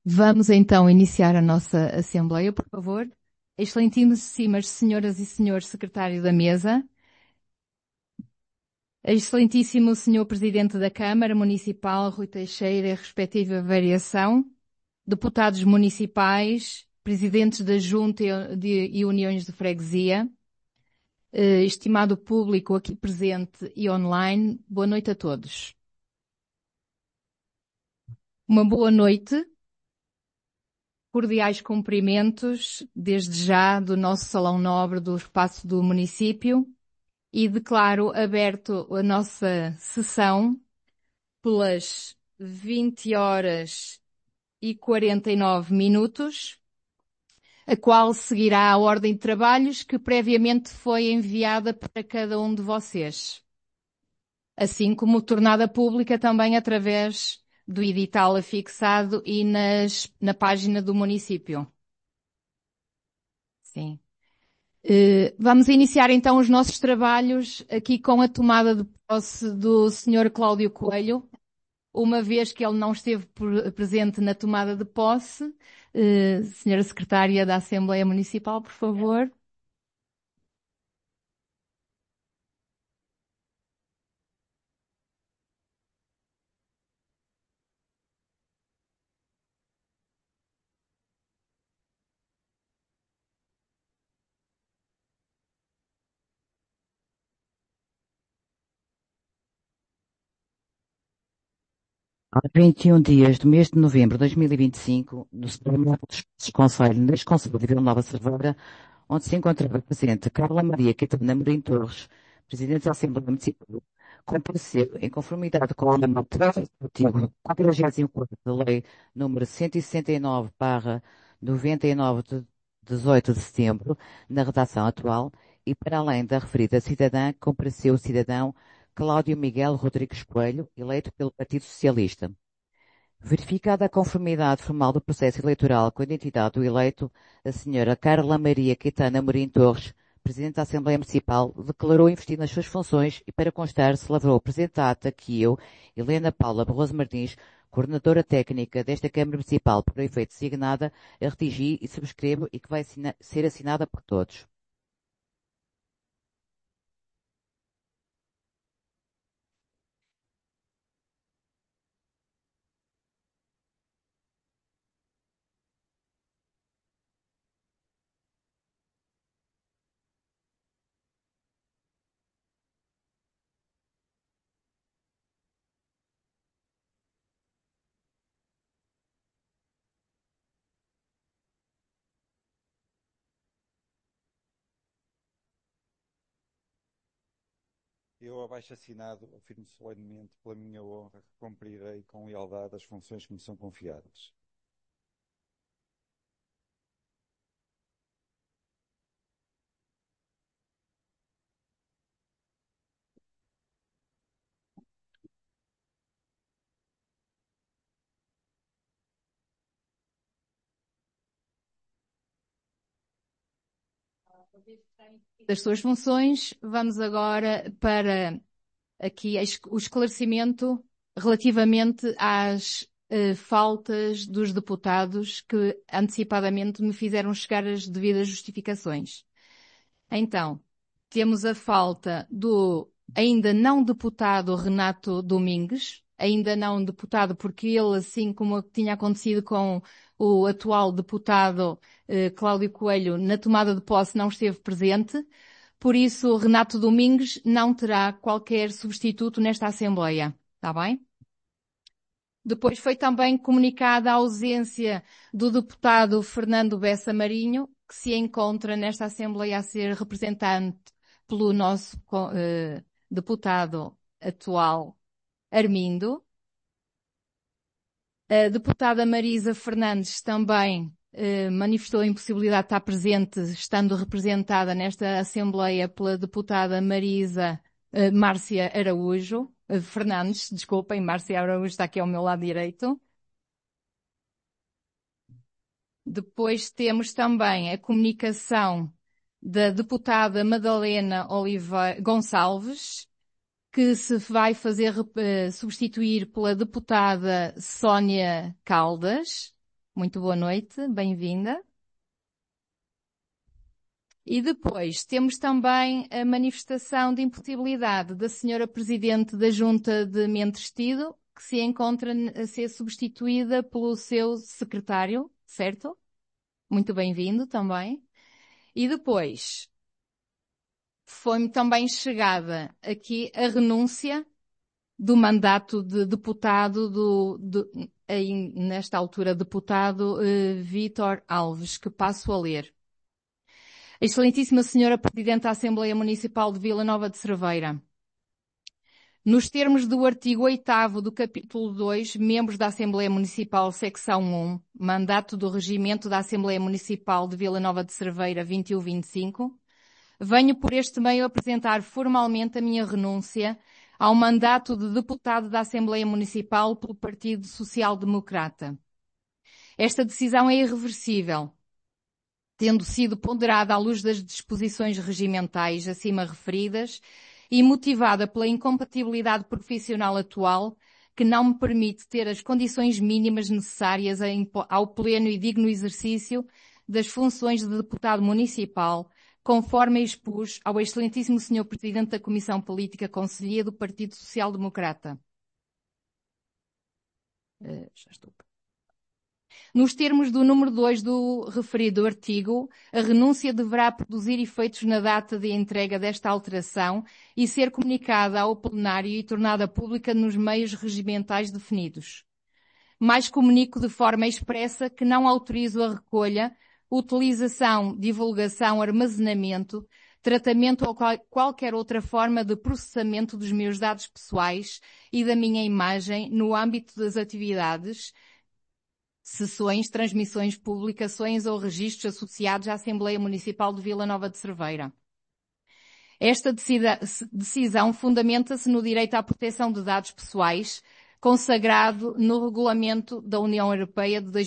Vamos então iniciar a nossa Assembleia, por favor. Excelentíssimas senhoras e senhores secretário da mesa, excelentíssimo senhor presidente da Câmara Municipal, Rui Teixeira, e respectiva variação, deputados municipais, presidentes da Junta e Uniões de Freguesia, estimado público aqui presente e online, boa noite a todos. Uma boa noite. Cordiais cumprimentos, desde já, do nosso Salão Nobre do Espaço do Município e declaro aberto a nossa sessão pelas 20 horas e 49 minutos, a qual seguirá a ordem de trabalhos que previamente foi enviada para cada um de vocês, assim como tornada pública também através do edital afixado e na página do município. Sim. Vamos iniciar então os nossos trabalhos aqui com a tomada de posse do Sr. Cláudio Coelho, uma vez que ele não esteve presente na tomada de posse. Senhora Secretária da Assembleia Municipal, por favor. A 21 dias do mês de novembro de 2025, no Supremo dos Conselhos, neste Conselho de Vila Nova de Cerveira, onde se encontrava presente Carla Maria Catarina Amorim Torres, Presidente da Assembleia Municipal, compareceu em conformidade com a norma 3 do artigo 44 da Lei número 169/99 de 18 de setembro, na redação atual, e para além da referida cidadã, compareceu o cidadão Cláudio Miguel Rodrigues Coelho, eleito pelo Partido Socialista. Verificada a conformidade formal do processo eleitoral com a identidade do eleito, a senhora Carla Maria Caetana Amorim Torres, Presidente da Assembleia Municipal, declarou investir nas suas funções e, para constar, se lavrou a presente ata que eu, Helena Paula Barroso Martins, coordenadora técnica desta Câmara Municipal, por efeito designada, a redigi e subscrevo e que vai ser assinada por todos. Eu, abaixo assinado, afirmo solenemente pela minha honra que cumprirei com lealdade as funções que me são confiadas. Das suas funções, vamos agora para aqui o esclarecimento relativamente às faltas dos deputados que antecipadamente me fizeram chegar as devidas justificações. Então, temos a falta do ainda não deputado Renato Domingues, ainda não deputado porque ele, assim como tinha acontecido com o atual deputado Cláudio Coelho, na tomada de posse não esteve presente. Por isso, Renato Domingues não terá qualquer substituto nesta Assembleia. Está bem? Depois foi também comunicada a ausência do deputado Fernando Bessa Marinho, que se encontra nesta Assembleia a ser representante pelo nosso deputado atual Armindo. A deputada Marisa Fernandes também manifestou a impossibilidade de estar presente, estando representada nesta Assembleia pela deputada Márcia Araújo, Fernandes, desculpem, Márcia Araújo está aqui ao meu lado direito. Depois temos também a comunicação da deputada Madalena Gonçalves, que se vai fazer substituir pela deputada Sónia Caldas, Muito boa noite, bem-vinda. E depois temos também a manifestação de imputabilidade da senhora Presidente da Junta de Mentres-Tido, que se encontra a ser substituída pelo seu secretário, certo? Muito bem-vindo também. E depois foi-me também chegada aqui a renúncia do mandato de deputado nesta altura, deputado Vítor Alves, que passo a ler. Excelentíssima Senhora Presidente da Assembleia Municipal de Vila Nova de Cerveira, nos termos do artigo 8º do capítulo 2, membros da Assembleia Municipal, secção 1, mandato do Regimento da Assembleia Municipal de Vila Nova de Cerveira 21-25, venho por este meio apresentar formalmente a minha renúncia ao mandato de deputado da Assembleia Municipal pelo Partido Social Democrata. Esta decisão é irreversível, tendo sido ponderada à luz das disposições regimentais acima referidas e motivada pela incompatibilidade profissional atual, que não me permite ter as condições mínimas necessárias ao pleno e digno exercício das funções de deputado municipal, conforme expus ao excelentíssimo Sr. Presidente da Comissão Política Conselhia do Partido Social Democrata. Já estou. Nos termos do número 2 do referido artigo, a renúncia deverá produzir efeitos na data de entrega desta alteração e ser comunicada ao plenário e tornada pública nos meios regimentais definidos. Mais comunico de forma expressa que não autorizo a recolha, utilização, divulgação, armazenamento, tratamento ou qualquer outra forma de processamento dos meus dados pessoais e da minha imagem no âmbito das atividades, sessões, transmissões, publicações ou registros associados à Assembleia Municipal de Vila Nova de Cerveira. Esta decisão fundamenta-se no direito à proteção de dados pessoais, consagrado no Regulamento da União Europeia de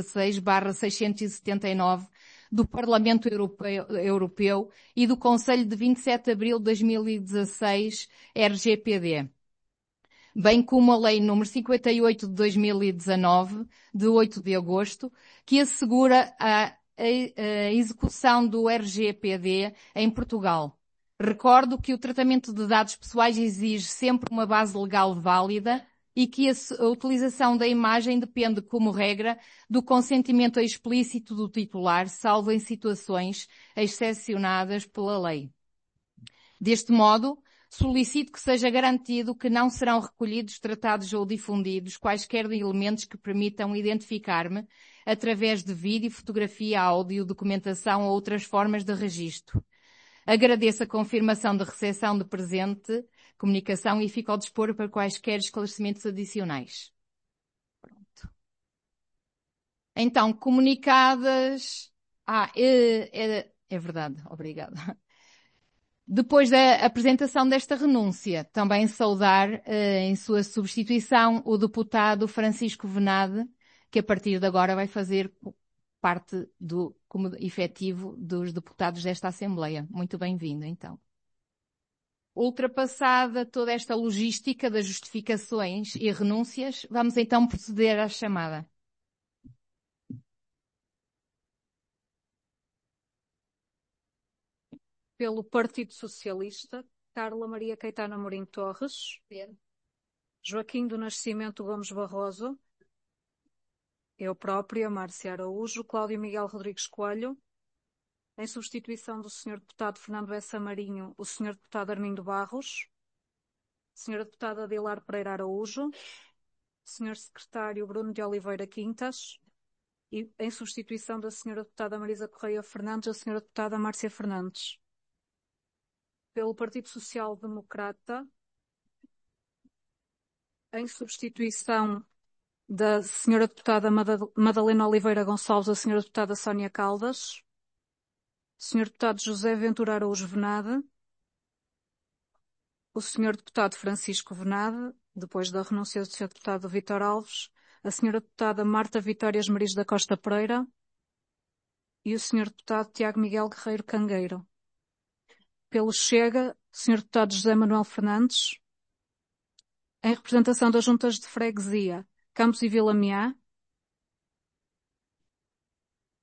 2016/679 do Parlamento Europeu e do Conselho de 27 de abril de 2016, RGPD. Bem como a Lei nº 58 de 2019, de 8 de agosto, que assegura a execução do RGPD em Portugal. Recordo que o tratamento de dados pessoais exige sempre uma base legal válida e que a utilização da imagem depende, como regra, do consentimento explícito do titular, salvo em situações excepcionadas pela lei. Deste modo, solicito que seja garantido que não serão recolhidos, tratados ou difundidos quaisquer elementos que permitam identificar-me através de vídeo, fotografia, áudio, documentação ou outras formas de registro. Agradeço a confirmação de recepção de presente comunicação e fico ao dispor para quaisquer esclarecimentos adicionais. Pronto. Então, comunicadas... é verdade, obrigada. Depois da apresentação desta renúncia, também saudar em sua substituição o deputado Francisco Venade, que a partir de agora vai fazer parte como efetivo dos deputados desta Assembleia. Muito bem-vindo, então. Ultrapassada toda esta logística das justificações e renúncias, vamos então proceder à chamada. Pelo Partido Socialista, Carla Maria Caetano Amorim Torres. Joaquim do Nascimento Gomes Barroso. Eu própria, Márcia Araújo. Cláudio Miguel Rodrigues Coelho. Em substituição do Sr. Deputado Fernando Bessa Marinho, o Sr. Deputado Armindo Barros. Sra. Deputada Adilar Pereira Araújo. Sr. Secretário Bruno de Oliveira Quintas. E em substituição da Sra. Deputada Marisa Correia Fernandes, a Sra. Deputada Márcia Fernandes. Pelo Partido Social Democrata, em substituição da Sra. Deputada Madalena Oliveira Gonçalves, a Sra. Deputada Sónia Caldas, Sr. Deputado José Ventura Araújo Venade, o Sr. Deputado Francisco Venade, depois da renúncia do Sr. Deputado Vítor Alves, a Sra. Deputada Marta Vitória Esmeriz da Costa Pereira e o Sr. Deputado Tiago Miguel Guerreiro Cangueiro. Pelo Chega, Sr. Deputado José Manuel Fernandes. Em representação das Juntas de Freguesia, Campos e Vila Meá,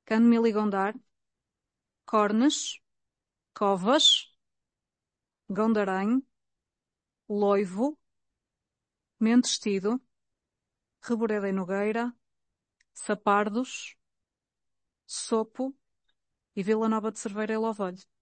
Cano-Mil e Gondar, Cornes, Covas, Gondarém, Loivo, Mentestido, Reboreda e Nogueira, Sapardos, Sopo e Vila Nova de Cerveira e Lovolho.